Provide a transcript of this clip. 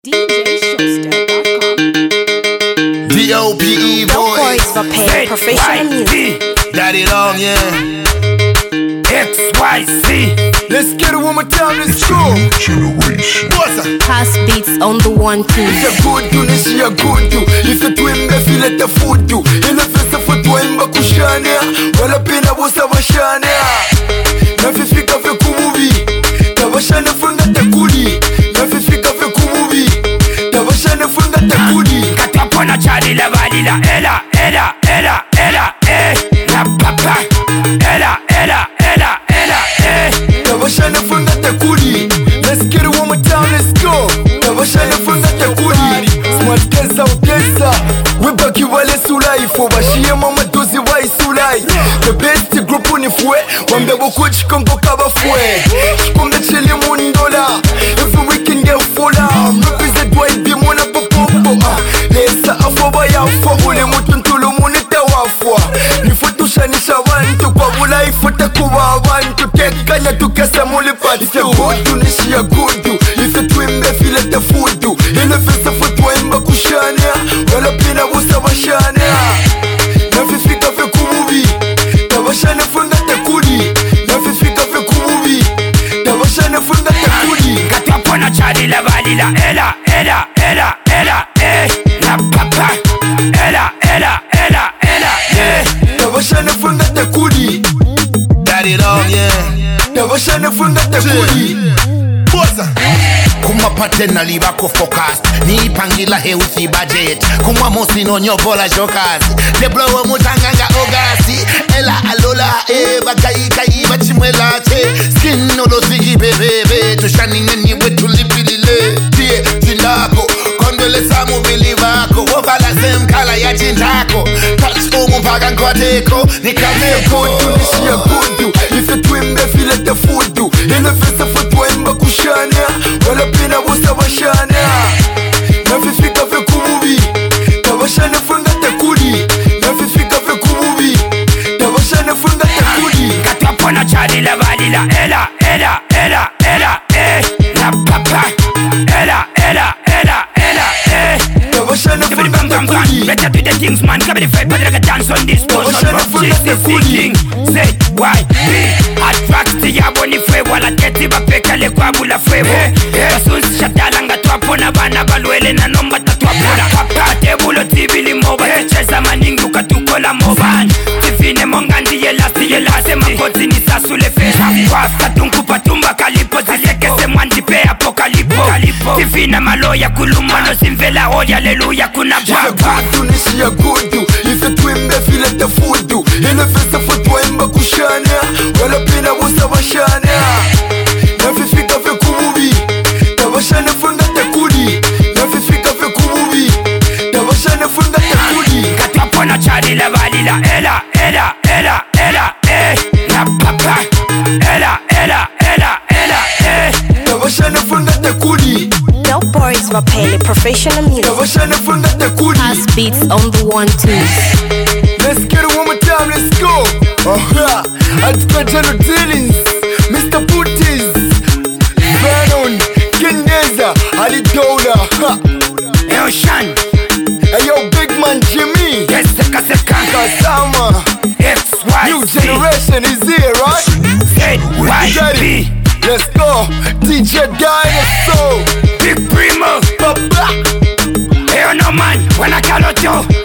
DJShowster.com. D.O.P.E. boys. For pay professional music. Daddy long, yeah. XYZ. Let's get it one more time, let's go. Generation. What's up? Pass beats on the 1, 2. If you're good, you nishi ya good you. If you're twin, feel it the food you. Ila fesa footwa imba kushania. Wala pina bosa washania. Nafifika fe kumubi. Tabashana funga tekuli. Nafifika fe kumubi. Tabashana funga tekuli. Katapona chali la valila. Ela, la papa. Ela, Tabashana funga tekuli. Let's get it one more time, let's go. Tabashana funga tekuli. Smart kesa ukesa. Webaki wale sulai. Fobashia mama dozi wa isulai. The best group unifwe. Wambe bokuchi kongo kaba fwe. Shikombe chili mundola. Every weekend get fola. Represent YB mona popopo. Lesa afoba ya fwa. Ule mutuntulu munita wafwa. Nifutushanisha wantu kwa wula ifuta kuwa wantu. Tekanya tukesa muli pati. If you're good you nishi ya good you. If you're twin feel it the food you. Ile fesa futwa imba kushania. Wala pina busa washania. Nafifika fe kumubi. Tabashana funga tekuli. Nafifika fe kumubi. Tabashana funga tekuli. katapona chali la valila. Ela, la papa. Ela, Tabashana funga tekuli. Daddy long, yeah. Tabashana funga tekuli. What's up? Kuma paternally bako focused ni pangila healthy budget kuma mosi no nyobola jokas de blow mutanganga ogasi ela alola bakai bachimwela che skin no lo sigi bebe tushaninga ni wetu lipilile tie zindako kondole samu bilivako wobala same color ya jindako touch mpaka nkwateko nikameko Tunishi ya kudu. If you twin feel it the food you. Ile fesa futwa imba kushania. Wala pina busa washania. Nafifika fe kumubi. Tabashana funga tekuli. Nafifika fe kumubi. Tabashana funga tekuli. katapona chali la valila. Ela, la papa. Ela, Tabashana funga tekuli. better do the things, man. Come in the fight, but I can dance on this post. Singing, say, why be attract ya boni fwe wala teti bapeka le kwa bula fwe. Basunzi shatalanga twapona bana balwele na nomba tatwapula. Papa tebulo tibili moba ticheza maningi ukatukola moban. Tifine mongandi yelase makoti ni sasule fesa. Wafta tunkupa tumba kalipo zilekese mwandi pe apokalipo. Tifine maloya kulumano simvela holy hallelujah kuna baba. Tunishi ya kudu. If you twin feel it the food you. Ile fesa futwa imba kushania. Wala pina busa washania. Nafifika fe kumubi. Tabashana funga tekuli. Nafifika fe kumubi. Tabashana funga tekuli. katapona chali la valila. Ela, la papa. Ela, Tabashana funga tekuli. Dope boys for pay professional music. Tabashana funga tekuli. Pass beats on the 1, 2. Let's get it one more time, let's go. Atka General Dealings, Mr. Putis, Vernon, Kendeza, Ali Dola. Eoshan, Ayo Big Man Jimmy, yes, seka Kasama. New XYZ, generation is here, right? ZYB, Let's go. DJ Dinosaur, Big Primo. Papa. Hey, no man, when I call out you.